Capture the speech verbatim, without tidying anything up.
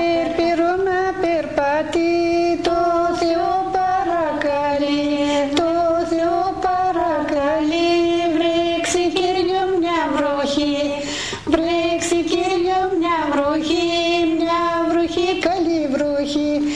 περπυρώ να περπατεί, το Θεό παρακαλεί, το Θεό παρακαλεί. Βρέξει Κύριο μια βροχή, βρέξει Κύριο μια βροχή, μια βροχή, καλή βροχή.